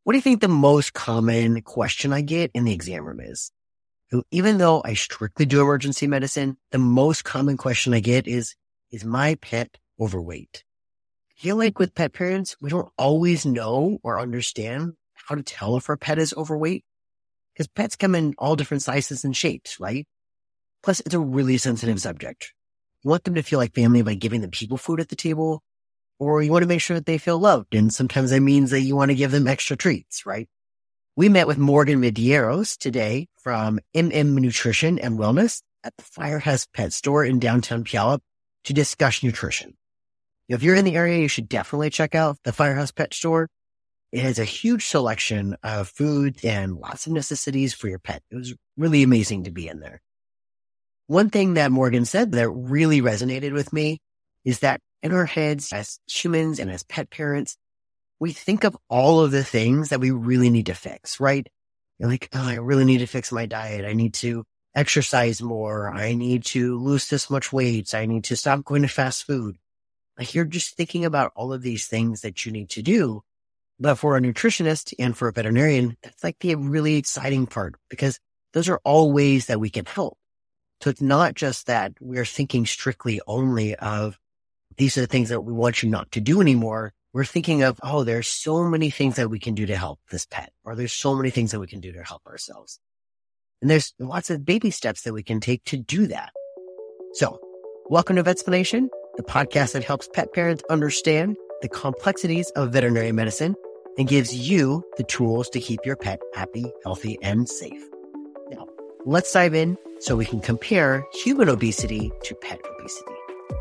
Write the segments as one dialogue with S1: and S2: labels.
S1: What do you think the most common question I get in the exam room is? So even though I strictly do emergency medicine, the most common question I get is my pet overweight? I feel like with pet parents, we don't always know or understand how to tell if our pet is overweight because pets come in all different sizes and shapes, right? Plus, it's a really sensitive subject. You want them to feel like family by giving them people food at the table, or you want to make sure that they feel loved. And sometimes that means that you want to give them extra treats, right? We met with Morgan Medeiros today from Nutrition and Wellness at the Firehouse Pet Store in downtown Puyallup to discuss nutrition. If you're in the area, you should definitely check out the Firehouse Pet Store. It has a huge selection of food and lots of necessities for your pet. It was really amazing to be in there. One thing that Morgan said that really resonated with me is that in our heads as humans and as pet parents, we think of all of the things that we really need to fix, right? You're like, oh, I really need to fix my diet. I need to exercise more. I need to lose this much weight. I need to stop going to fast food. Like you're just thinking about all of these things that you need to do. But for a nutritionist and for a veterinarian, that's like the really exciting part because those are all ways that we can help. So it's not just that we're thinking strictly only of these are the things that we want you not to do anymore. We're thinking of, oh, there's so many things that we can do to help this pet, or there's so many things that we can do to help ourselves. And there's lots of baby steps that we can take to do that. So welcome to Vetsplanation, the podcast that helps pet parents understand the complexities of veterinary medicine and gives you the tools to keep your pet happy, healthy, and safe. Now, let's dive in so we can compare human obesity to pet obesity.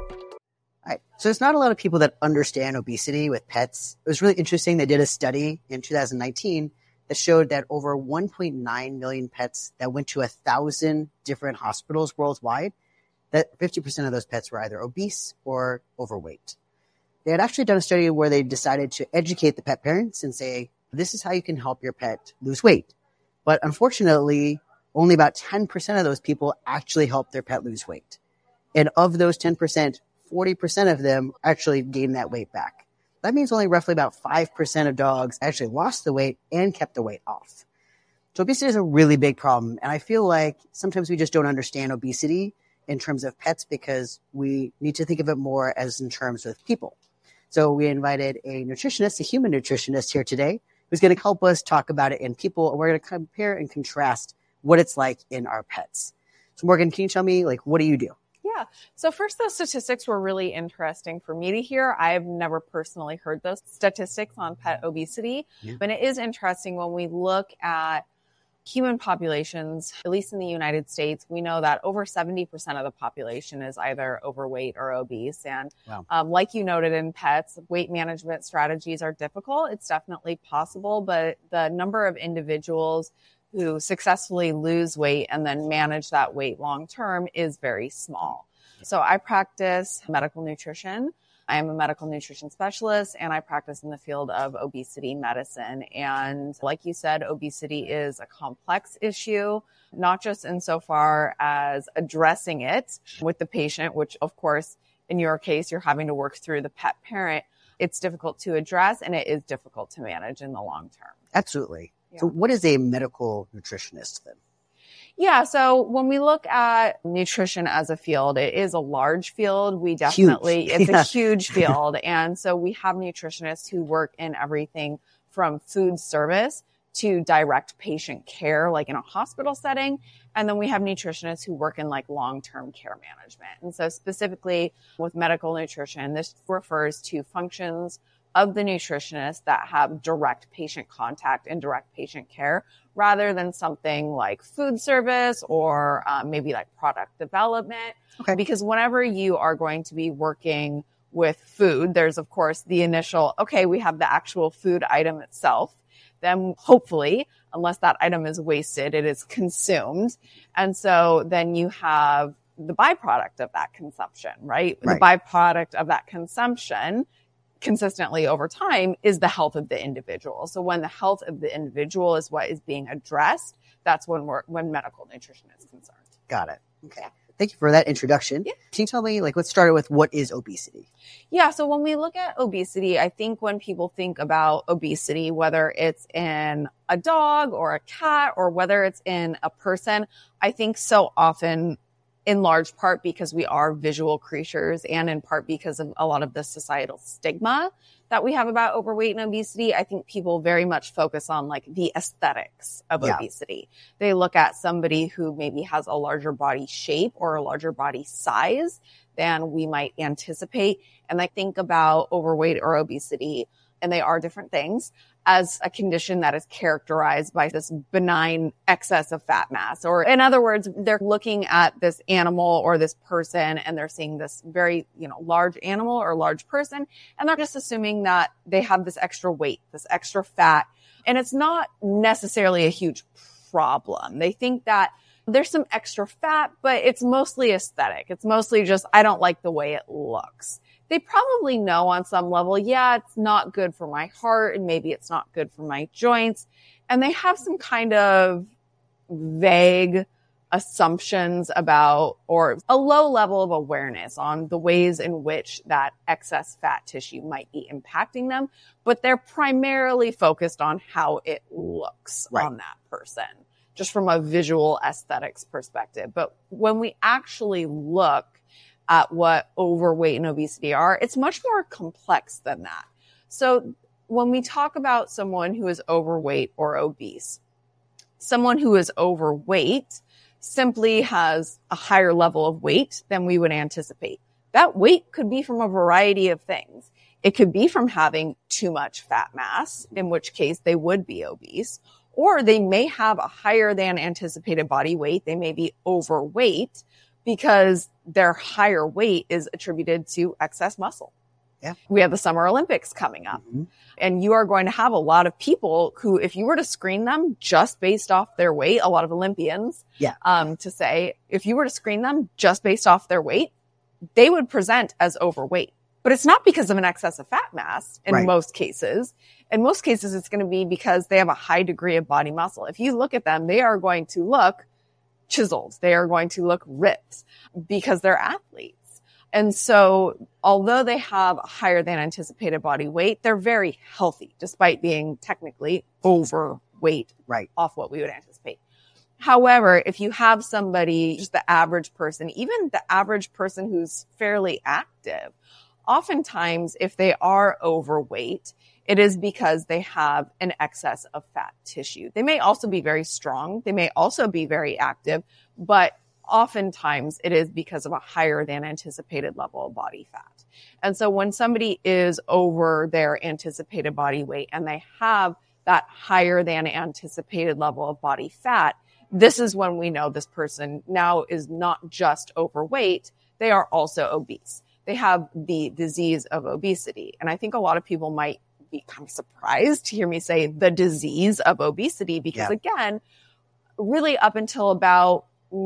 S2: All right. So there's not a lot of people that understand obesity with pets. It was really interesting. They did a study in 2019 that showed that over 1.9 million pets that went to 1,000 different hospitals worldwide, that 50% of those pets were either obese or overweight. They had actually done a study where they decided to educate the pet parents and say, this is how you can help your pet lose weight. But unfortunately, only about 10% of those people actually help their pet lose weight. And of those 10%, 40% of them actually gained that weight back. That means only roughly about 5% of dogs actually lost the weight and kept the weight off. So obesity is a really big problem. And I feel like sometimes we just don't understand obesity in terms of pets because we need to think of it more as in terms of people. So we invited a nutritionist, a human nutritionist here today, who's going to help us talk about it in people. And we're going to compare and contrast what it's like in our pets. So Morgan, can you tell me, what do you do?
S3: Yeah. So first, those statistics were really interesting for me to hear. I've never personally heard those statistics on pet obesity, but it is interesting when we look at human populations, at least in the United States, we know that over 70% of the population is either overweight or obese. And like you noted in pets, weight management strategies are difficult. It's definitely possible, but the number of individuals who successfully lose weight and then manage that weight long term is very small. So I practice medical nutrition. I am a medical nutrition specialist and I practice in the field of obesity medicine. And like you said, obesity is a complex issue, not just insofar as addressing it with the patient, which of course, in your case, you're having to work through the pet parent. It's difficult to address and it is difficult to manage in the long term.
S2: Absolutely. Yeah. So what is a medical nutritionist then?
S3: Yeah. So when we look at nutrition as a field, it is a large field. It's a huge field. And so we have nutritionists who work in everything from food service to direct patient care, like in a hospital setting. And then we have nutritionists who work in long-term care management. And so specifically with medical nutrition, this refers to functions of the nutritionist that have direct patient contact and direct patient care rather than something like food service or maybe product development. Okay. Because whenever you are going to be working with food, there's of course the initial, we have the actual food item itself. Then hopefully, unless that item is wasted, it is consumed. And so then you have the byproduct of that consumption, right? The byproduct of that consumption consistently over time is the health of the individual. So when the health of the individual is what is being addressed, that's when medical nutrition is concerned.
S2: Got it. Okay. Thank you for that introduction.
S3: Yeah.
S2: Can you tell me, let's start with what is obesity?
S3: Yeah. So when we look at obesity, I think when people think about obesity, whether it's in a dog or a cat or whether it's in a person, I think so often in large part because we are visual creatures and in part because of a lot of the societal stigma that we have about overweight and obesity, I think people very much focus on the aesthetics of obesity. They look at somebody who maybe has a larger body shape or a larger body size than we might anticipate. And they think about overweight or obesity, and they are different things, as a condition that is characterized by this benign excess of fat mass. Or in other words, they're looking at this animal or this person and they're seeing this very, large animal or large person, and they're just assuming that they have this extra weight, this extra fat. And it's not necessarily a huge problem. They think that there's some extra fat, but it's mostly aesthetic. It's mostly just, I don't like the way it looks. They probably know on some level, it's not good for my heart and maybe it's not good for my joints. And they have some kind of vague assumptions about, or a low level of awareness on the ways in which that excess fat tissue might be impacting them. But they're primarily focused on how it looks on that person, just from a visual aesthetics perspective. But when we actually look at what overweight and obesity are, it's much more complex than that. So when we talk about someone who is overweight or obese, someone who is overweight simply has a higher level of weight than we would anticipate. That weight could be from a variety of things. It could be from having too much fat mass, in which case they would be obese, or they may have a higher than anticipated body weight. They may be overweight because their higher weight is attributed to excess muscle.
S2: Yeah.
S3: We have the Summer Olympics coming up. Mm-hmm. And you are going to have a lot of people who, if you were to screen them just based off their weight, a lot of Olympians, to say, if you were to screen them just based off their weight, they would present as overweight. But it's not because of an excess of fat mass in most cases. In most cases, it's going to be because they have a high degree of body muscle. If you look at them, they are going to look chiseled. They are going to look ripped because they're athletes. And so although they have a higher than anticipated body weight, they're very healthy despite being technically overweight off what we would anticipate. However, if you have somebody, just the average person, even the average person who's fairly active, oftentimes if they are overweight, it is because they have an excess of fat tissue. They may also be very strong. They may also be very active, but oftentimes it is because of a higher than anticipated level of body fat. And so when somebody is over their anticipated body weight and they have that higher than anticipated level of body fat, this is when we know this person now is not just overweight, they are also obese. They have the disease of obesity. And I think a lot of people might be kind of surprised to hear me say the disease of obesity because again, really up until about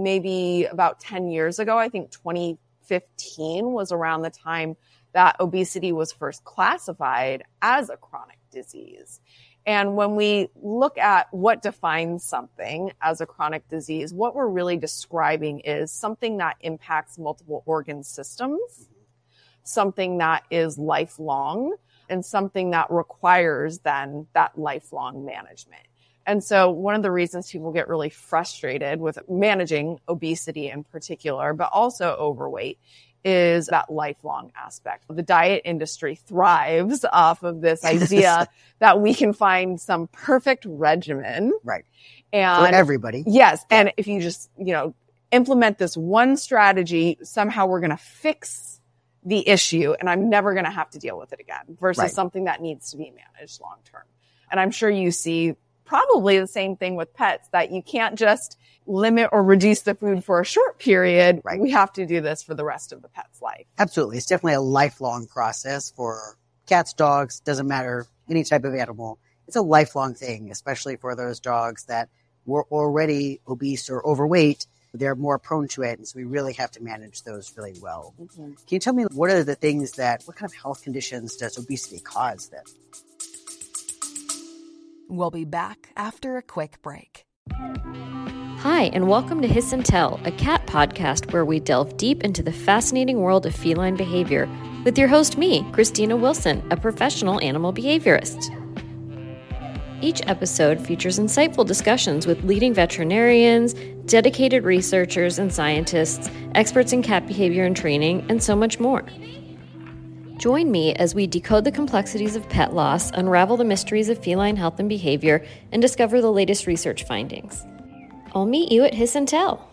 S3: 10 years ago, I think 2015 was around the time that obesity was first classified as a chronic disease. And when we look at what defines something as a chronic disease, what we're really describing is something that impacts multiple organ systems, something that is lifelong, and something that requires then that lifelong management. And so one of the reasons people get really frustrated with managing obesity in particular, but also overweight, is that lifelong aspect. The diet industry thrives off of this idea that we can find some perfect regimen.
S2: And for everybody.
S3: Yes. And if you just, implement this one strategy, somehow we're going to fix the issue and I'm never going to have to deal with it again versus something that needs to be managed long term. And I'm sure you see probably the same thing with pets, that you can't just limit or reduce the food for a short period. We have to do this for the rest of the pet's life.
S2: Absolutely. It's definitely a lifelong process for cats, dogs, doesn't matter, any type of animal. It's a lifelong thing, especially for those dogs that were already obese or overweight. They're more prone to it. And so we really have to manage those really well. Mm-hmm. Can you tell me what are the things what kind of health conditions does obesity cause then?
S4: We'll be back after a quick break. Hi, and welcome to Hiss and Tell, a cat podcast where we delve deep into the fascinating world of feline behavior with your host, me, Christina Wilson, a professional animal behaviorist. Each episode features insightful discussions with leading veterinarians, dedicated researchers and scientists, experts in cat behavior and training, and so much more. Join me as we decode the complexities of pet loss, unravel the mysteries of feline health and behavior, and discover the latest research findings. I'll meet you at Hiss and Tell.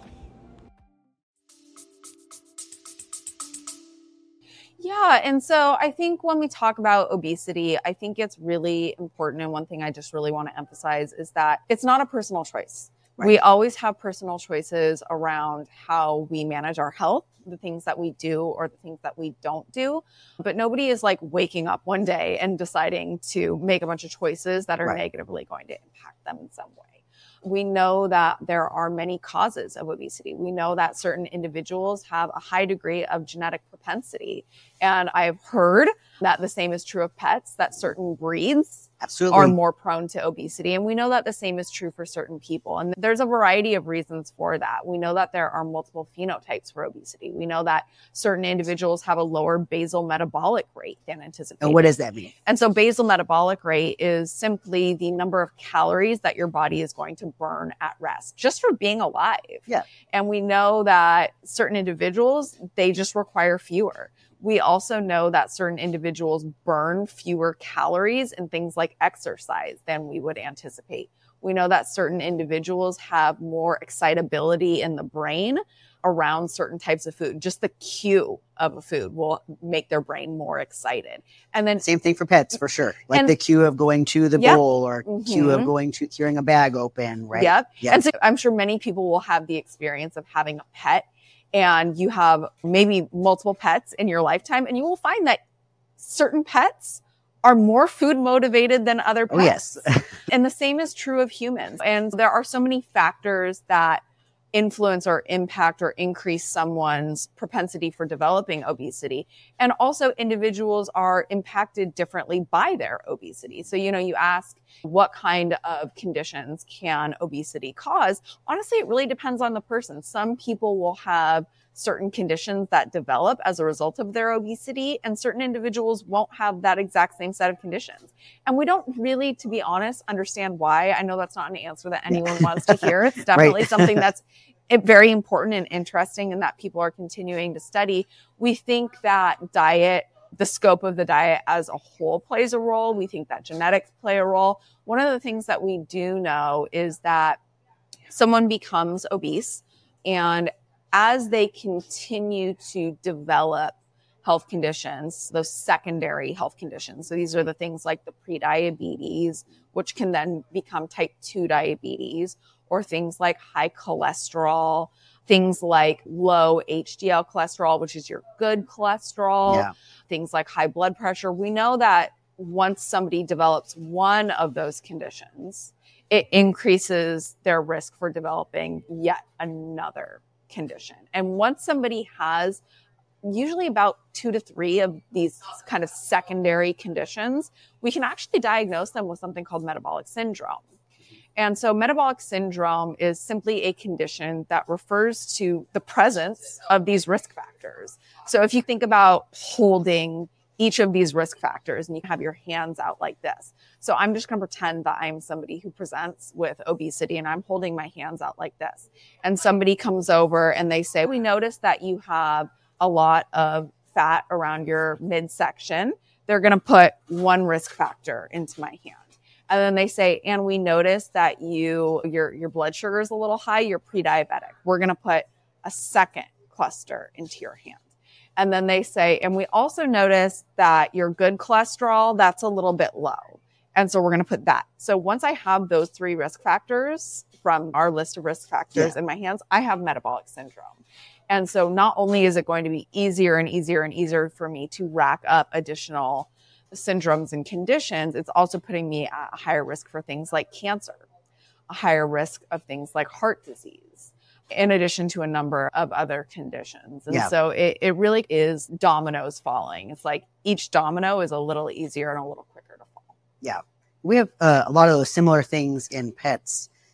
S3: Yeah, and so I think when we talk about obesity, I think it's really important. And one thing I just really want to emphasize is that it's not a personal choice. Right. We always have personal choices around how we manage our health, the things that we do or the things that we don't do. But nobody is like waking up one day and deciding to make a bunch of choices that are negatively going to impact them in some way. We know that there are many causes of obesity. We know that certain individuals have a high degree of genetic propensity. And I've heard that the same is true of pets, that certain breeds are more prone to obesity. And we know that the same is true for certain people. And there's a variety of reasons for that. We know that there are multiple phenotypes for obesity. We know that certain individuals have a lower basal metabolic rate than anticipated.
S2: And what does that mean?
S3: And so basal metabolic rate is simply the number of calories that your body is going to burn at rest, just for being alive.
S2: Yeah.
S3: And we know that certain individuals, they just require fewer. We also know that certain individuals burn fewer calories in things like exercise than we would anticipate. We know that certain individuals have more excitability in the brain around certain types of food. Just the cue of a food will make their brain more excited. And then
S2: same thing for pets, for sure. Like the cue of going to the bowl or cue of going to hearing a bag open, right?
S3: Yep. And so I'm sure many people will have the experience of having a pet, and you have maybe multiple pets in your lifetime, and you will find that certain pets are more food motivated than other pets.
S2: Oh, yes.
S3: And the same is true of humans. And there are so many factors that influence or impact or increase someone's propensity for developing obesity. And also individuals are impacted differently by their obesity. So, you ask what kind of conditions can obesity cause? Honestly, it really depends on the person. Some people will have certain conditions that develop as a result of their obesity, and certain individuals won't have that exact same set of conditions. And we don't really, to be honest, understand why. I know that's not an answer that anyone wants to hear. It's definitely something that's very important and interesting and that people are continuing to study. We think that diet, the scope of the diet as a whole plays a role. We think that genetics play a role. One of the things that we do know is that someone becomes obese, and as they continue to develop health conditions, those secondary health conditions. So these are the things like the prediabetes, which can then become type 2 diabetes, or things like high cholesterol, things like low HDL cholesterol, which is your good cholesterol, things like high blood pressure. We know that once somebody develops one of those conditions, it increases their risk for developing yet another condition. And once somebody has usually about 2 to 3 of these kind of secondary conditions, we can actually diagnose them with something called metabolic syndrome. And so metabolic syndrome is simply a condition that refers to the presence of these risk factors. So if you think about holding each of these risk factors and you have your hands out like this. So I'm just going to pretend that I'm somebody who presents with obesity and I'm holding my hands out like this. And somebody comes over and they say, we noticed that you have a lot of fat around your midsection. They're going to put one risk factor into my hand. And then they say, and we noticed that your blood sugar is a little high, you're pre-diabetic. We're going to put a second cluster into your hand. And then they say, and we also noticed that your good cholesterol, that's a little bit low. And so we're going to put that. So once I have those 3 risk factors from our list of risk factors in my hands, I have metabolic syndrome. And so not only is it going to be easier and easier and easier for me to rack up additional syndromes and conditions, it's also putting me at a higher risk for things like cancer, a higher risk of things like heart disease, in addition to a number of other conditions. And so it really is dominoes falling. It's like each domino is a little easier and a little quicker to fall.
S2: Yeah. We have a lot of those similar things in pets.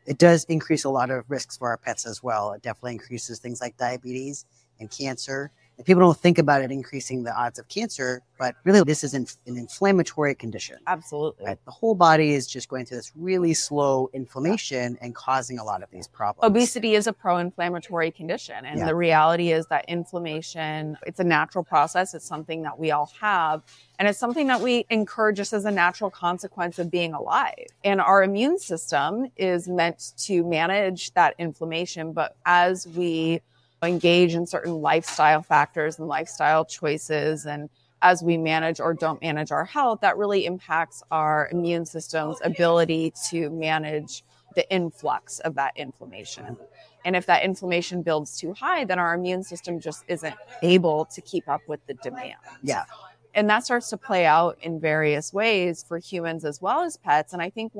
S2: it does increase a lot of risks for our pets as well. It definitely increases things like diabetes and cancer. And people don't think about it increasing the odds of cancer, but really this is an inflammatory condition.
S3: Absolutely.
S2: Right? The whole body is just going through this really slow inflammation and causing a lot of these problems.
S3: Obesity is a pro-inflammatory condition. And the reality is that inflammation, it's a natural process. It's something that we all have. And it's something that we encourage just as a natural consequence of being alive. And our immune system is meant to manage that inflammation. But as we engage in certain lifestyle factors and lifestyle choices, and as we manage or don't manage our health, that really impacts our immune system's ability to manage the influx of that inflammation. And if that inflammation builds too high, then our immune system just isn't able to keep up with the demand.
S2: Yeah.
S3: And that starts to play out in various ways for humans as well as pets. And I think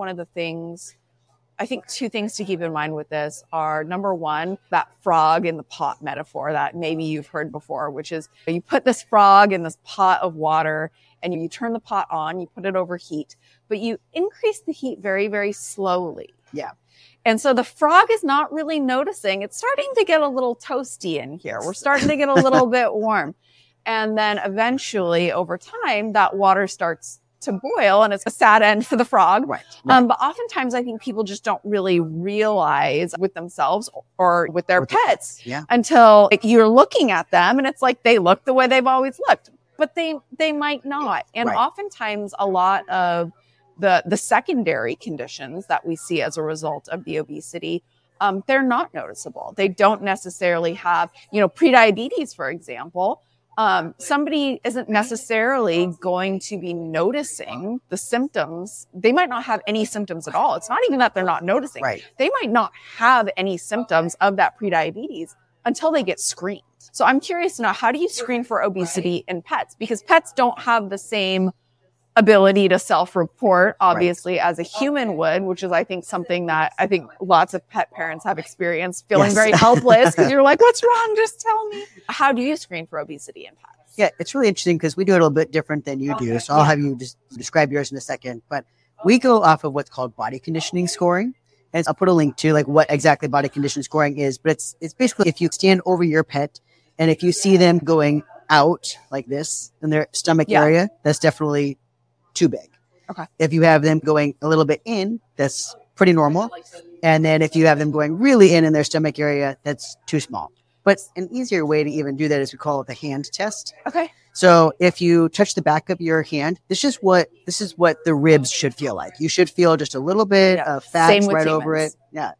S3: two things to keep in mind with this are, number one, that frog in the pot metaphor that maybe you've heard before, which is you put this frog in this pot of water and you turn the pot on, you put it over heat, but you increase the heat very, very slowly.
S2: Yeah.
S3: And so the frog is not really noticing. It's starting to get a little toasty in here. We're starting to get a little bit warm. And then eventually over time, that water starts to boil, and it's a sad end for the frog.
S2: Right.
S3: But oftentimes I think people just don't really realize with themselves or with their pets until you're looking at them and it's like they look the way they've always looked, but they might not. And oftentimes a lot of the secondary conditions that we see as a result of the obesity, they're not noticeable. They don't necessarily have, prediabetes, for example. Somebody isn't necessarily going to be noticing the symptoms. They might not have any symptoms at all. It's not even that they're not noticing.
S2: Right.
S3: They might not have any symptoms of that prediabetes until they get screened. So I'm curious to know, how do you screen for obesity in pets? Because pets don't have the same ability to self-report, obviously, as a human would, which is, I think, something that I think lots of pet parents have experienced, feeling very helpless because you're like, what's wrong? Just tell me. How do you screen for obesity in pets?
S2: Yeah, it's really interesting because we do it a little bit different than you do. So I'll have you just describe yours in a second. But we go off of what's called body conditioning scoring. And I'll put a link to what exactly body conditioning scoring is. But it's basically if you stand over your pet and if you see them going out like this in their stomach area, that's definitely too big.
S3: Okay.
S2: If you have them going a little bit in, that's pretty normal. And then if you have them going really in their stomach area, that's too small. But an easier way to even do that is we call it the hand test.
S3: Okay.
S2: So if you touch the back of your hand, this is what the ribs should feel like. You should feel just a little bit of fat right over it. Yeah.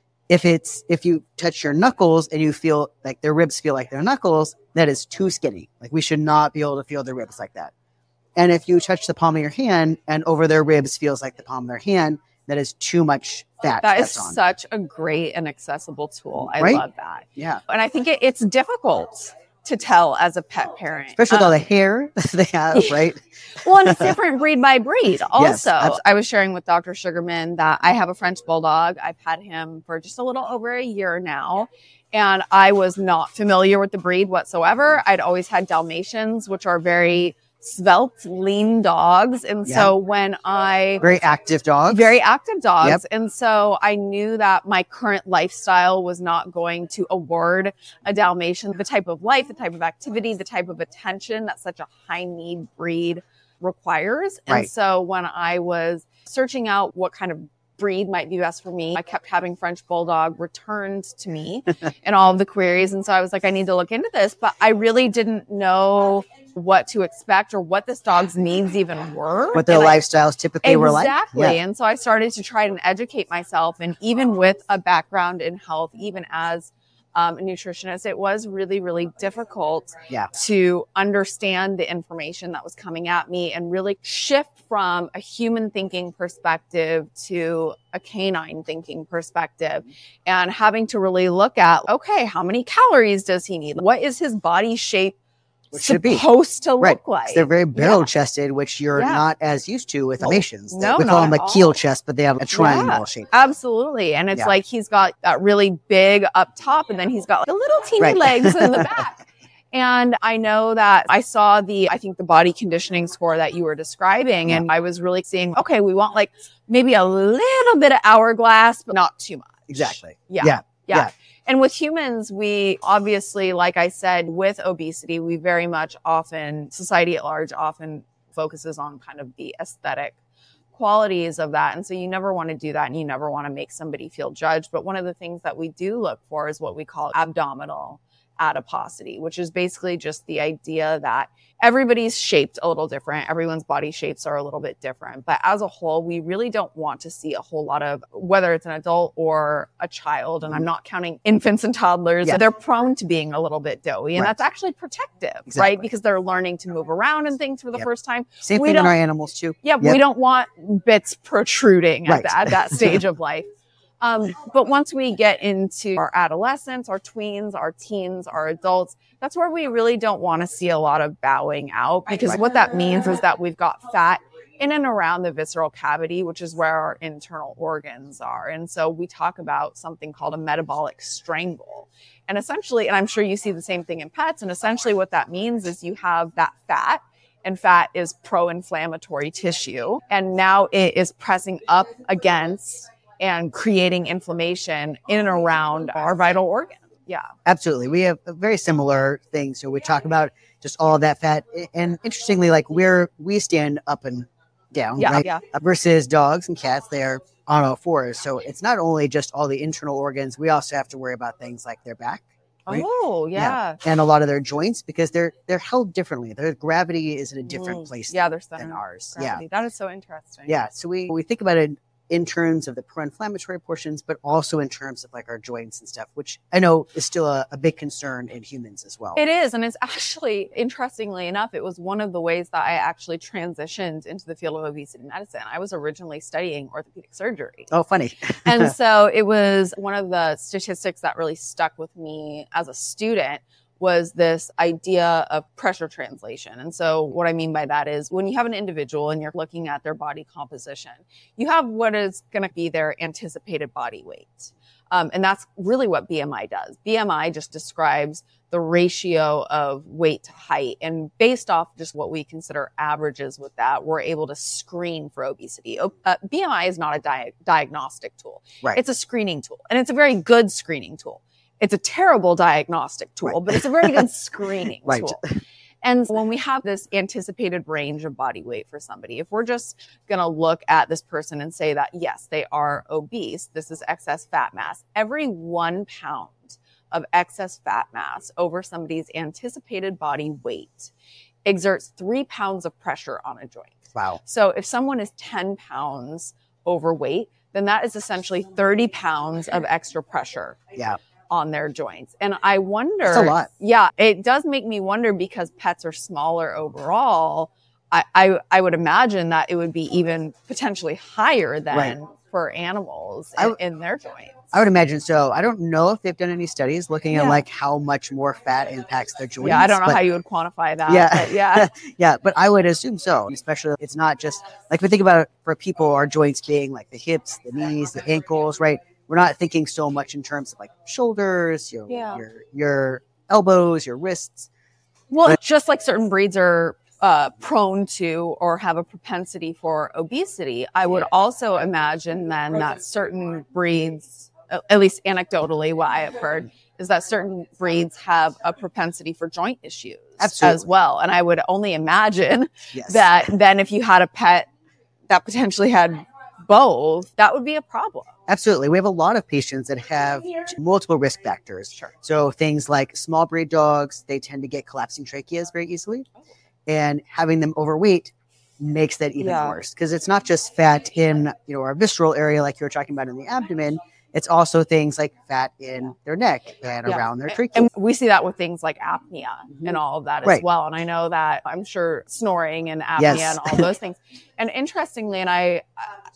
S2: If you touch your knuckles and you feel like their ribs feel like their knuckles, that is too skinny. Like we should not be able to feel their ribs like that. And if you touch the palm of your hand and over their ribs feels like the palm of their hand, that is too much fat.
S3: That is such a great and accessible tool. I love that.
S2: Yeah.
S3: And I think it's difficult to tell as a pet parent.
S2: Especially with all the hair that they have, right?
S3: Well, and it's different breed by breed. Also,
S2: yes,
S3: I was sharing with Dr. Sugarman that I have a French Bulldog. I've had him for just a little over a year now. And I was not familiar with the breed whatsoever. I'd always had Dalmatians, which are very svelte, lean dogs. And so when
S2: very active dogs.
S3: Yep. And so I knew that my current lifestyle was not going to award a Dalmatian the type of life, the type of activity, the type of attention that such a high need breed requires. And so when I was searching out what kind of breed might be best for me, I kept having French Bulldog returned to me in all of the queries. And so I was like, I need to look into this, but I really didn't know what to expect or what this dog's needs even were.
S2: What their lifestyles typically were like.
S3: Exactly. Yeah. And so I started to try and educate myself. And even with a background in health, even as a nutritionist, it was really, really difficult to understand the information that was coming at me and really shift from a human thinking perspective to a canine thinking perspective, and having to really look at, okay, how many calories does he need? What is his body shape supposed to look like?
S2: They're very barrel chested, which you're not as used to with Dalmatians. We call them a keel chest, but they have a triangle shape.
S3: Absolutely. And it's like he's got that really big up top, and then he's got like the little teeny legs in the back. And I know that I saw the body conditioning score that you were describing. And I was really seeing, okay, we want like maybe a little bit of hourglass, but not too much.
S2: Exactly.
S3: Yeah. And with humans, we obviously, like I said, with obesity, we very much society at large often focuses on kind of the aesthetic qualities of that. And so you never want to do that and you never want to make somebody feel judged. But one of the things that we do look for is what we call abdominal adiposity, which is basically just the idea that everybody's shaped a little different. Everyone's body shapes are a little bit different. But as a whole, we really don't want to see a whole lot of, whether it's an adult or a child, and I'm not counting infants and toddlers, they're prone to being a little bit doughy. And that's actually protective, right? Because they're learning to move around and things for the first time.
S2: Same thing in our animals too.
S3: We don't want bits protruding at that stage of life. But once we get into our adolescents, our tweens, our teens, our adults, that's where we really don't want to see a lot of bowing out, because what that means is that we've got fat in and around the visceral cavity, which is where our internal organs are. And so we talk about something called a metabolic strangle. And essentially, and I'm sure you see the same thing in pets, and essentially what that means is you have that fat, and fat is pro-inflammatory tissue. And now it is pressing up against and creating inflammation in and around our vital organs. Yeah,
S2: absolutely. We have a very similar things. So we talk about just all of that fat. And interestingly, like we stand up and down, right? Versus dogs and cats, they're on all fours. So it's not only just all the internal organs. We also have to worry about things like their back. Right?
S3: Oh, yeah.
S2: And a lot of their joints, because they're held differently. Their gravity is in a different place than ours.
S3: Gravity. Yeah. That is so interesting.
S2: Yeah. So we think about it in terms of the pro-inflammatory portions, but also in terms of like our joints and stuff, which I know is still a big concern in humans as well.
S3: It is. And it's actually, interestingly enough, it was one of the ways that I actually transitioned into the field of obesity medicine. I was originally studying orthopedic surgery.
S2: Oh, funny.
S3: And so it was one of the statistics that really stuck with me as a student was this idea of pressure translation. And so what I mean by that is when you have an individual and you're looking at their body composition, you have what is going to be their anticipated body weight. And that's really what BMI does. BMI just describes the ratio of weight to height. And based off just what we consider averages with that, we're able to screen for obesity. BMI is not a diagnostic tool.
S2: Right.
S3: It's a screening tool. And it's a very good screening tool. It's a terrible diagnostic tool, but it's a very good screening tool. And when we have this anticipated range of body weight for somebody, if we're just going to look at this person and say that, yes, they are obese, this is excess fat mass, every 1 pound of excess fat mass over somebody's anticipated body weight exerts 3 pounds of pressure on a joint.
S2: Wow.
S3: So if someone is 10 pounds overweight, then that is essentially 30 pounds of extra pressure. On their joints. And I wonder,
S2: that's a lot.
S3: Yeah, it does make me wonder, because pets are smaller overall. I would imagine that it would be even potentially higher than for animals in their joints.
S2: I would imagine so. I don't know if they've done any studies looking at like how much more fat impacts their joints.
S3: Yeah, I don't know how you would quantify that.
S2: Yeah. But I would assume so. Especially it's not just like we think about it for people, our joints being like the hips, the knees, the ankles, right? We're not thinking so much in terms of like shoulders, your elbows, your wrists.
S3: Well, just like certain breeds are prone to or have a propensity for obesity, I would also imagine then that certain breeds, at least anecdotally, what I have heard, is that certain breeds have a propensity for joint issues as well. And I would only imagine that then if you had a pet that potentially had both, that would be a problem.
S2: Absolutely. We have a lot of patients that have multiple risk factors.
S3: Sure.
S2: So things like small breed dogs, they tend to get collapsing tracheas very easily. And having them overweight makes that even worse, because it's not just fat in our visceral area like you were talking about in the abdomen. It's also things like fat in their neck and around their trachea.
S3: And we see that with things like apnea and all of that as well. And I know that, I'm sure, snoring and apnea and all those things. And interestingly, and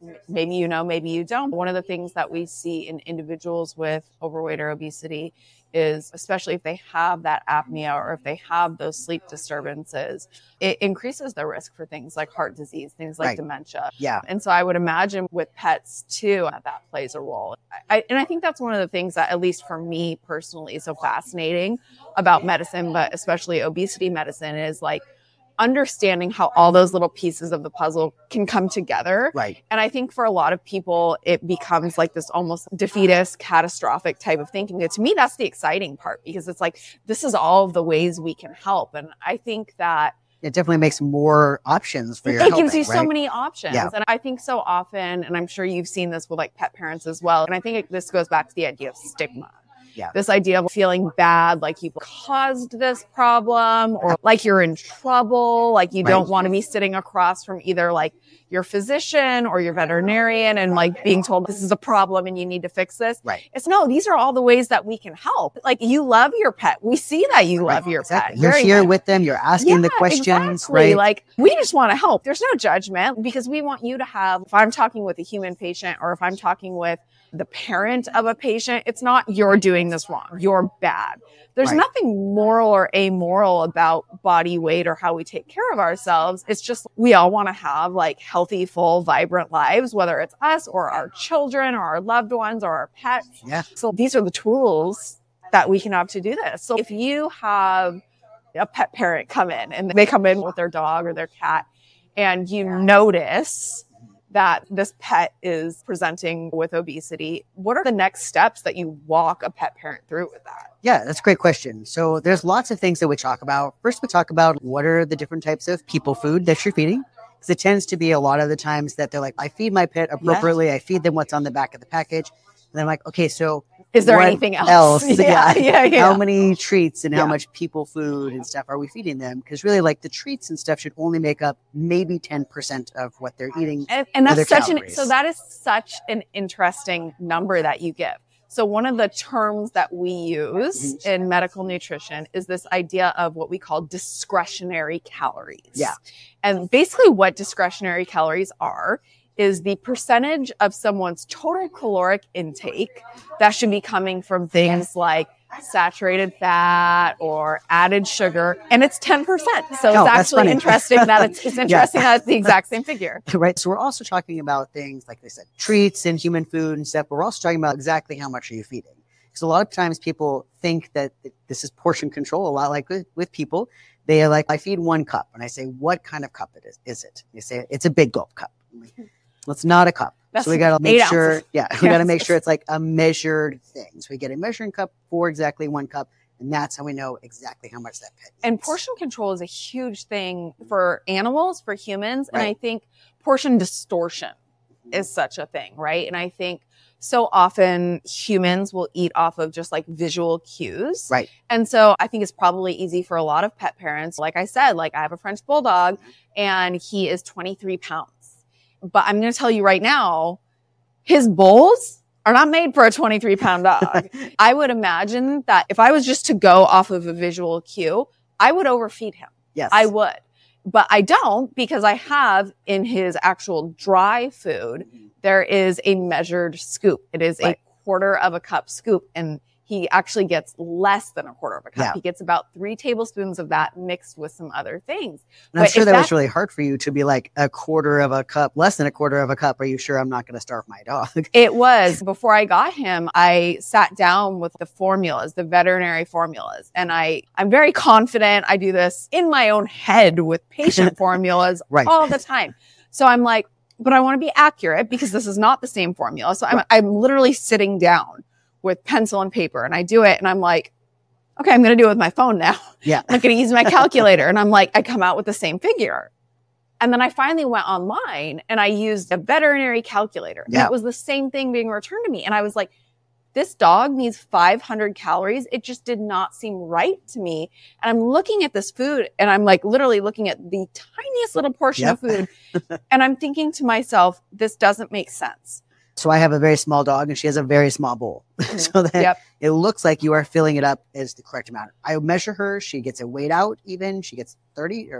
S3: maybe you know, maybe you don't. One of the things that we see in individuals with overweight or obesity is, especially if they have that apnea or if they have those sleep disturbances, it increases the risk for things like heart disease, things like dementia.
S2: Yeah.
S3: And so I would imagine with pets too, that plays a role. And I think that's one of the things that, at least for me personally, is so fascinating about medicine, but especially obesity medicine, is like understanding how all those little pieces of the puzzle can come together.
S2: Right.
S3: And I think for a lot of people, it becomes like this almost defeatist, catastrophic type of thinking. And to me, that's the exciting part, because it's like, this is all of the ways we can help. And I think that
S2: it definitely makes more options for your
S3: It gives you
S2: right?
S3: so many options.
S2: Yeah.
S3: And I think so often, and I'm sure you've seen this with like pet parents as well, and I think this goes back to the idea of stigma.
S2: Yeah.
S3: This idea of feeling bad, like you caused this problem, or like you're in trouble, like you don't want to be sitting across from either like your physician or your veterinarian and like being told this is a problem and you need to fix this.
S2: Right.
S3: It's no, these are all the ways that we can help. Like, you love your pet. We see that you love your pet.
S2: You're
S3: Very
S2: here
S3: much.
S2: with them. You're asking the questions,
S3: Exactly.
S2: right?
S3: Like, we just want to help. There's no judgment, because we want you to have, if I'm talking with a human patient or if I'm talking with the parent of a patient, it's not you're doing this wrong, you're bad. There's nothing moral or amoral about body weight or how we take care of ourselves. It's just, we all want to have like healthy, full, vibrant lives, whether it's us or our children or our loved ones or our pets.
S2: Yeah.
S3: So these are the tools that we can have to do this. So if you have a pet parent come in and they come in with their dog or their cat, and you notice that this pet is presenting with obesity, what are the next steps that you walk a pet parent through with that?
S2: Yeah, that's a great question. So there's lots of things that we talk about. First, we talk about what are the different types of people food that you're feeding. Because it tends to be a lot of the times that they're like, I feed my pet appropriately. I feed them what's on the back of the package. And I'm like, okay, so
S3: is there
S2: what
S3: anything else?
S2: Yeah. How many treats and how much people food and stuff are we feeding them? Because really, like, the treats and stuff should only make up maybe 10% of what they're eating.
S3: And that's that is such an interesting number that you give. So one of the terms that we use in medical nutrition is this idea of what we call discretionary calories.
S2: Yeah.
S3: And basically what discretionary calories are is the percentage of someone's total caloric intake that should be coming from things like saturated fat or added sugar, and it's 10%. So it's actually interesting that it's interesting that it's the exact same figure.
S2: Right. So we're also talking about things like they said, treats and human food and stuff. But we're also talking about exactly how much are you feeding. Because a lot of times people think that this is portion control. A lot like with people, they are like, I feed 1 cup, and I say, what kind of cup is it? You say it's a big gulp cup. Well, it's not a cup.
S3: That's
S2: so we got to make sure,
S3: ounces.
S2: We got to make sure it's like a measured thing. So we get a measuring cup for exactly 1 cup. And that's how we know exactly how much that pet eats.
S3: And portion control is a huge thing for animals, for humans. And I think portion distortion is such a thing, right? And I think so often humans will eat off of just like visual cues.
S2: Right.
S3: And so I think it's probably easy for a lot of pet parents. Like I said, like I have a French bulldog and he is 23 pounds. But I'm going to tell you right now, his bowls are not made for a 23-pound dog. I would imagine that if I was just to go off of a visual cue, I would overfeed him.
S2: Yes.
S3: I would. But I don't, because I have in his actual dry food, there is a measured scoop. It is a 1/4 of a cup scoop. And he actually gets less than a 1/4 of a cup.
S2: Yeah.
S3: He gets about 3 tablespoons of that mixed with some other things.
S2: And I'm sure that was really hard for you to be like 1/4 of a cup, less than 1/4 of a cup. Are you sure I'm not going to starve my dog?
S3: It was. Before I got him, I sat down with the formulas, the veterinary formulas. And I'm very confident. I do this in my own head with patient formulas all the time. So I'm like, but I want to be accurate because this is not the same formula. So I'm literally sitting down with pencil and paper, and I do it, and I'm like, okay, I'm going to do it with my phone now.
S2: Yeah.
S3: I'm going to use my calculator. And I'm like, I come out with the same figure. And then I finally went online and I used a veterinary calculator.
S2: Yeah.
S3: And it was the same thing being returned to me. And I was like, this dog needs 500 calories. It just did not seem right to me. And I'm looking at this food and I'm like literally looking at the tiniest little portion of food. And I'm thinking to myself, this doesn't make sense.
S2: So I have a very small dog and she has a very small bowl. So that it looks like you are filling it up as the correct amount. I measure her. She gets it weighed out even. She gets 30 or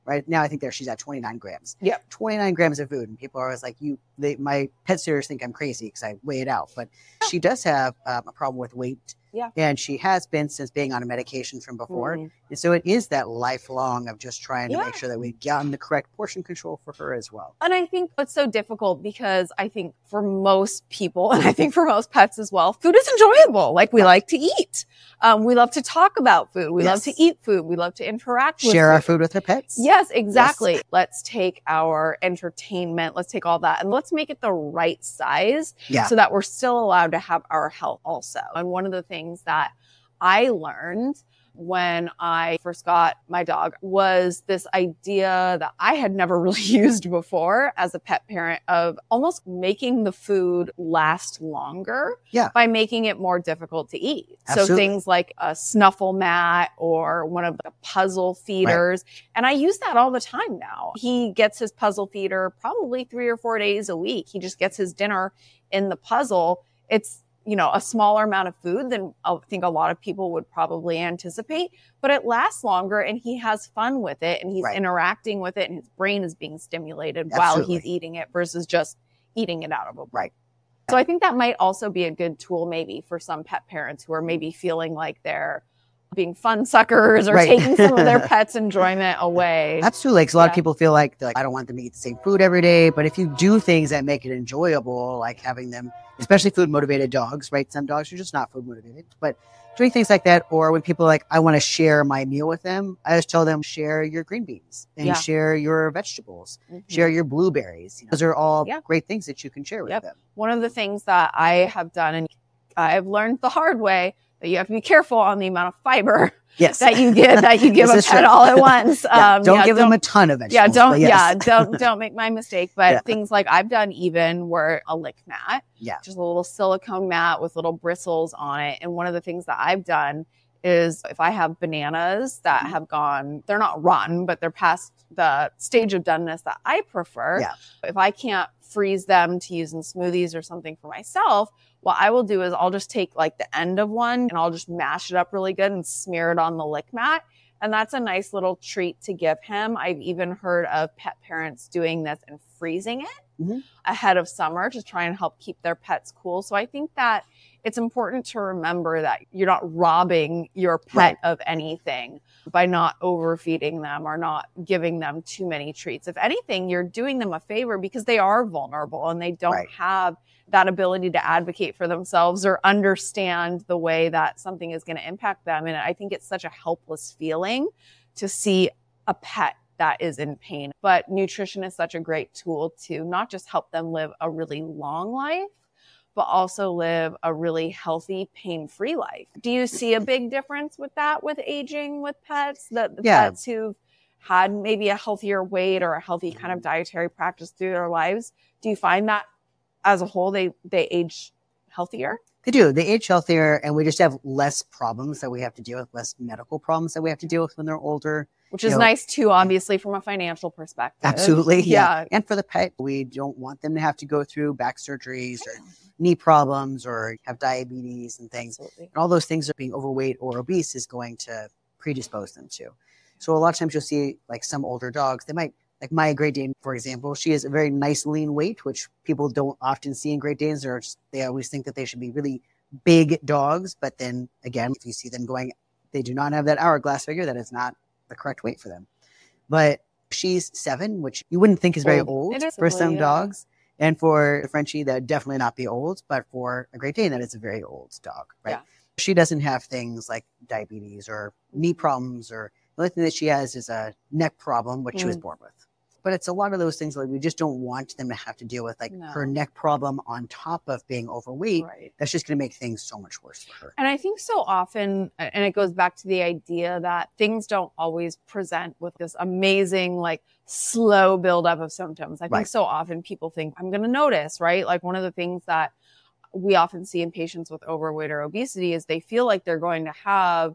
S2: Right now, I think she's at 29 grams.
S3: Yep.
S2: 29 grams of food. And people are always like, my pet sitters think I'm crazy because I weigh it out. But she does have a problem with weight.
S3: Yeah.
S2: And she has been since being on a medication from before. Mm-hmm. And so it is that lifelong of just trying to make sure that we've gotten the correct portion control for her as well.
S3: And I think it's so difficult because I think for most people, and I think for most pets as well, food is enjoyable. Like we like to eat. We love to talk about food. We love to eat food. We love to interact with
S2: Share our food with our pets.
S3: Yes, exactly. Yes. Let's take our entertainment. Let's take all that and let's make it the right size so that we're still allowed to have our health also. And one of the things that I learned when I first got my dog was this idea that I had never really used before as a pet parent of almost making the food last longer by making it more difficult to eat. Absolutely. So things like a snuffle mat or one of the puzzle feeders. Right. And I use that all the time now. He gets his puzzle feeder probably 3 or 4 days a week. He just gets his dinner in the puzzle. It's a smaller amount of food than I think a lot of people would probably anticipate, but it lasts longer and he has fun with it and he's interacting with it and his brain is being stimulated while he's eating it versus just eating it out of a bowl. Right. So I think that might also be a good tool maybe for some pet parents who are maybe feeling like they're being fun suckers or taking some of their pets' enjoyment away.
S2: Absolutely. Because a lot of people feel like, I don't want them to eat the same food every day. But if you do things that make it enjoyable, like having them, especially food motivated dogs, right? Some dogs are just not food motivated, but doing things like that. Or when people are like, I want to share my meal with them, I just tell them, share your green beans and share your vegetables, share your blueberries. Those are all great things that you can share with them.
S3: One of the things that I have done, and I've learned the hard way, that you have to be careful on the amount of fiber that you give a pet all at once.
S2: Don't give them a ton of vegetables.
S3: Don't make my mistake. But things like I've done even were a lick mat, just a little silicone mat with little bristles on it. And one of the things that I've done is if I have bananas that have gone, they're not rotten, but they're past the stage of doneness that I prefer. Yeah. If I can't freeze them to use in smoothies or something for myself, what I will do is I'll just take like the end of one and I'll just mash it up really good and smear it on the lick mat. And that's a nice little treat to give him. I've even heard of pet parents doing this and freezing it ahead of summer to try and help keep their pets cool. So I think that it's important to remember that you're not robbing your pet of anything by not overfeeding them or not giving them too many treats. If anything, you're doing them a favor because they are vulnerable and they don't have that ability to advocate for themselves or understand the way that something is going to impact them. And I think it's such a helpless feeling to see a pet that is in pain. But nutrition is such a great tool to not just help them live a really long life, but also live a really healthy, pain-free life. Do you see a big difference with that with aging with pets? The pets who've had maybe a healthier weight or a healthy kind of dietary practice through their lives, do you find that as a whole, they age healthier?
S2: They do. They age healthier, and we just have less problems that we have to deal with, less medical problems that we have to deal with when they're older.
S3: Which is nice too, obviously, from a financial perspective.
S2: Absolutely. Yeah. And for the pet, we don't want them to have to go through back surgeries or knee problems or have diabetes and things. Absolutely. And all those things that being overweight or obese is going to predispose them to. So a lot of times you'll see like some older dogs, they might, like my Great Dane, for example, she has a very nice lean weight, which people don't often see in Great Danes. They always think that they should be really big dogs. But then again, if you see them going, they do not have that hourglass figure. That is not the correct weight for them. But she's 7, which you wouldn't think is very old for some dogs. And for the Frenchie, that would definitely not be old. But for a Great Dane, that is a very old dog, right? Yeah. She doesn't have things like diabetes or knee problems, or the only thing that she has is a neck problem, which she was born with. But it's a lot of those things that we just don't want them to have to deal with, like her neck problem on top of being overweight. Right. That's just going to make things so much worse for her.
S3: And I think so often, and it goes back to the idea that things don't always present with this amazing, like slow buildup of symptoms. I think so often people think, I'm going to notice, right? Like one of the things that we often see in patients with overweight or obesity is they feel like they're going to have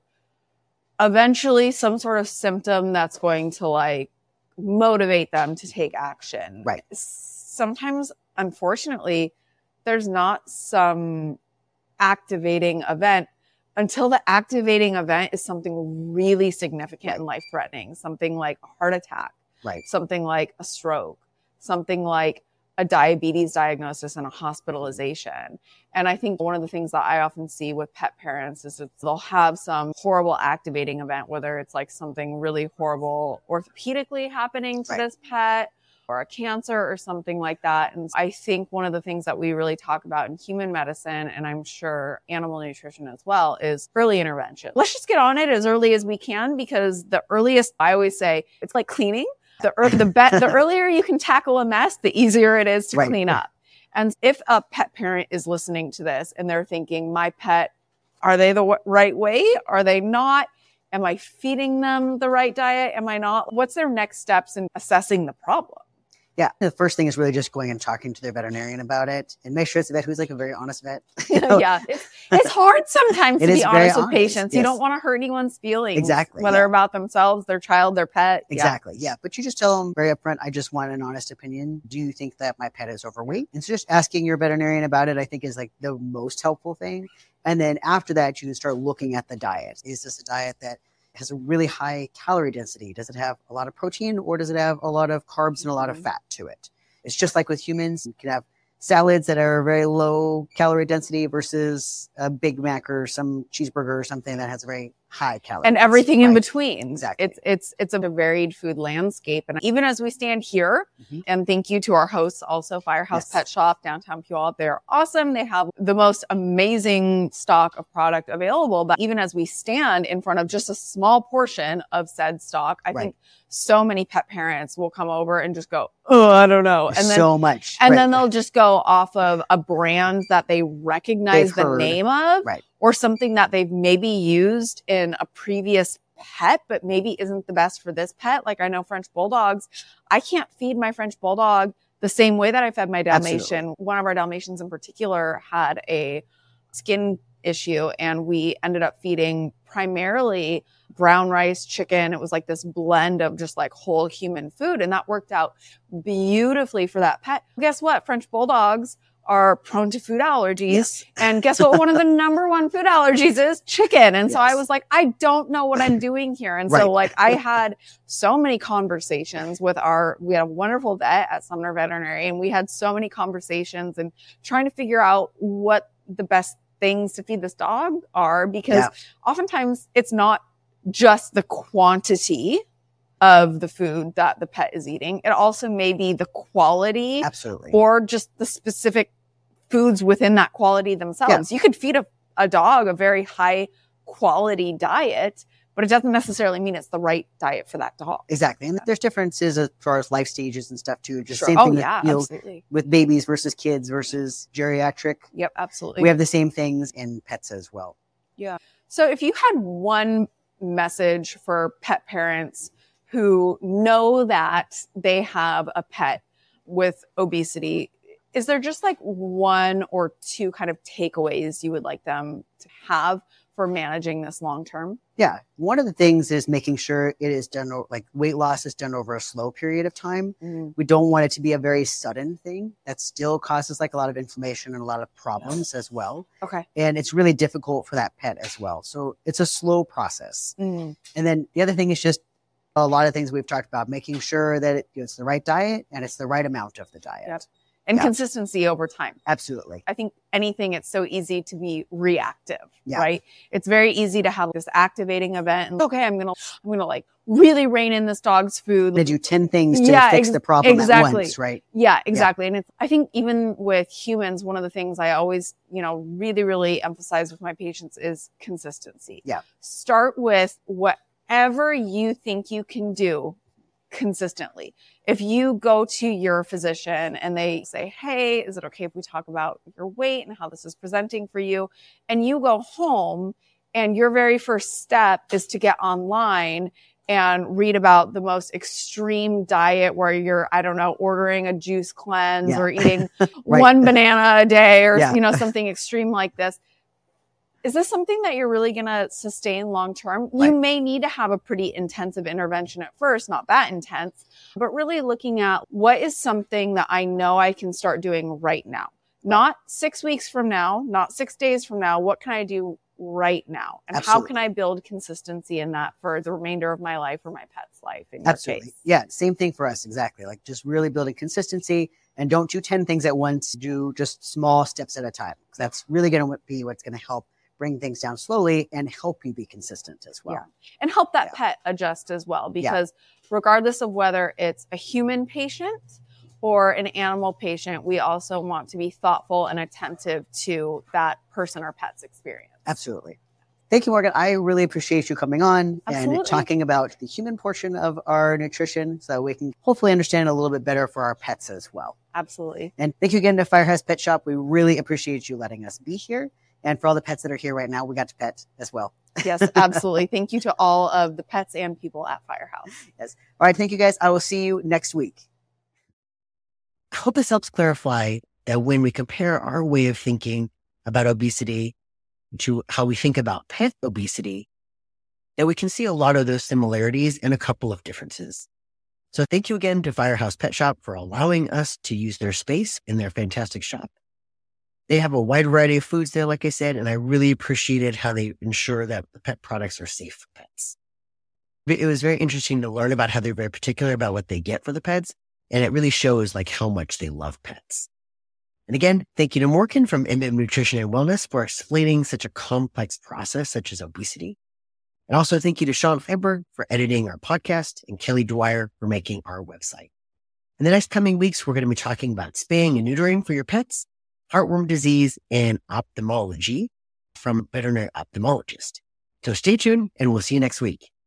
S3: eventually some sort of symptom that's going to like motivate them to take action.
S2: Right.
S3: Sometimes, unfortunately, there's not some activating event until the activating event is something really significant and life-threatening, something like a heart attack.
S2: Right.
S3: something like a stroke, something like a diabetes diagnosis and a hospitalization. And I think one of the things that I often see with pet parents is that they'll have some horrible activating event, whether it's like something really horrible orthopedically happening to this pet or a cancer or something like that. And I think one of the things that we really talk about in human medicine, and I'm sure animal nutrition as well, is early intervention. Let's just get on it as early as we can, because the earliest, I always say, it's like cleaning. The earlier you can tackle a mess, the easier it is to clean up. And if a pet parent is listening to this and they're thinking, my pet, are they the right way? Are they not? Am I feeding them the right diet? Am I not? What's their next steps in assessing the problem?
S2: Yeah. The first thing is really just going and talking to their veterinarian about it, and make sure it's a vet who's like a very honest vet.
S3: Yeah. It's hard sometimes to be honest with patients. Yes. You don't want to hurt anyone's feelings.
S2: Exactly.
S3: Whether about themselves, their child, their pet.
S2: Exactly. Yeah. But you just tell them very upfront, I just want an honest opinion. Do you think that my pet is overweight? And so just asking your veterinarian about it, I think, is like the most helpful thing. And then after that, you can start looking at the diet. Is this a diet that has a really high calorie density? Does it have a lot of protein, or does it have a lot of carbs and a lot of fat to it? It's just like with humans. You can have salads that are very low calorie density versus a Big Mac or some cheeseburger or something that has a very high calorie
S3: and everything in between.
S2: Exactly.
S3: It's a varied food landscape. And even as we stand here, and thank you to our hosts, also Firehouse Pet Shop, downtown Puyallup. They're awesome. They have the most amazing stock of product available. But even as we stand in front of just a small portion of said stock, I think so many pet parents will come over and just go, oh, I don't know. And then
S2: so much.
S3: And then they'll just go off of a brand that they recognize the name of, or something that they've maybe used in a previous pet, but maybe isn't the best for this pet. Like I know French Bulldogs. I can't feed my French Bulldog the same way that I fed my Dalmatian. Absolutely. One of our Dalmatians in particular had a skin issue, and we ended up feeding primarily brown rice, chicken. It was like this blend of just like whole human food. And that worked out beautifully for that pet. Guess what? French Bulldogs are prone to food allergies.
S2: Yes.
S3: And guess what? One of the number one food allergies is chicken. And so I was like, I don't know what I'm doing here. And so like I had so many conversations with we had a wonderful vet at Sumner Veterinary, and we had so many conversations and trying to figure out what the best things to feed this dog are, because oftentimes it's not just the quantity of the food that the pet is eating. It also may be the quality.
S2: Absolutely.
S3: Or just the specific foods within that quality themselves. You could feed a dog a very high quality diet, but it doesn't necessarily mean it's the right diet for that dog.
S2: Exactly. And there's differences as far as life stages and stuff too. Just same thing
S3: absolutely.
S2: With babies versus kids versus geriatric.
S3: Yep, absolutely.
S2: We have the same things in pets as well.
S3: Yeah. So if you had one message for pet parents who know that they have a pet with obesity, is there just like one or two kind of takeaways you would like them to have for managing this long term?
S2: Yeah. One of the things is making sure it is done, like weight loss is done over a slow period of time. We don't want it to be a very sudden thing that still causes like a lot of inflammation and a lot of problems as well.
S3: Okay.
S2: And it's really difficult for that pet as well. So it's a slow process. And then the other thing is just a lot of things we've talked about, making sure that it's the right diet and it's the right amount of the diet.
S3: Yep. And consistency over time.
S2: Absolutely.
S3: I think anything, it's so easy to be reactive, right? It's very easy to have this activating event and okay, I'm going to like really rein in this dog's food.
S2: They do 10 things to fix the problem at once, right?
S3: Yeah, exactly. And I think even with humans, one of the things I always, really, really emphasize with my patients is consistency.
S2: Yeah.
S3: Start with whatever you think you can do consistently. If you go to your physician and they say, hey, is it okay if we talk about your weight and how this is presenting for you? And you go home and your very first step is to get online and read about the most extreme diet where you're, I don't know, ordering a juice cleanse or eating one banana a day or, something extreme like this. Is this something that you're really going to sustain long term? You may need to have a pretty intensive intervention at first, not that intense, but really looking at what is something that I know I can start doing right now. Not 6 weeks from now, not 6 days from now. What can I do right now? And
S2: Absolutely.
S3: how can I build consistency in that for the remainder of my life or my pet's life in your
S2: Absolutely.
S3: case?
S2: Yeah, same thing for us. Exactly. Like just really building consistency, and don't do 10 things at once. Do just small steps at a time. That's really going to be what's going to help bring things down slowly and help you be consistent as well.
S3: Yeah. And help that pet adjust as well, because regardless of whether it's a human patient or an animal patient, we also want to be thoughtful and attentive to that person or pet's experience.
S2: Absolutely. Thank you, Morgan. I really appreciate you coming on and talking about the human portion of our nutrition so we can hopefully understand a little bit better for our pets as well.
S3: Absolutely.
S2: And thank you again to Firehouse Pet Shop. We really appreciate you letting us be here. And for all the pets that are here right now, we got to pet as well.
S3: Yes, absolutely. Thank you to all of the pets and people at Firehouse.
S2: Yes. All right. Thank you, guys. I will see you next week.
S1: I hope this helps clarify that when we compare our way of thinking about obesity to how we think about pet obesity, that we can see a lot of those similarities and a couple of differences. So thank you again to Firehouse Pet Shop for allowing us to use their space in their fantastic shop. They have a wide variety of foods there, like I said, and I really appreciated how they ensure that the pet products are safe for pets. It was very interesting to learn about how they're very particular about what they get for the pets, and it really shows like how much they love pets. And again, thank you to Morgan from MM Nutrition and Wellness for explaining such a complex process such as obesity. And also thank you to Sean Feinberg for editing our podcast and Kelly Dwyer for making our website. In the next coming weeks, we're going to be talking about spaying and neutering for your pets, heartworm disease, and ophthalmology from a veterinary ophthalmologist. So stay tuned and we'll see you next week.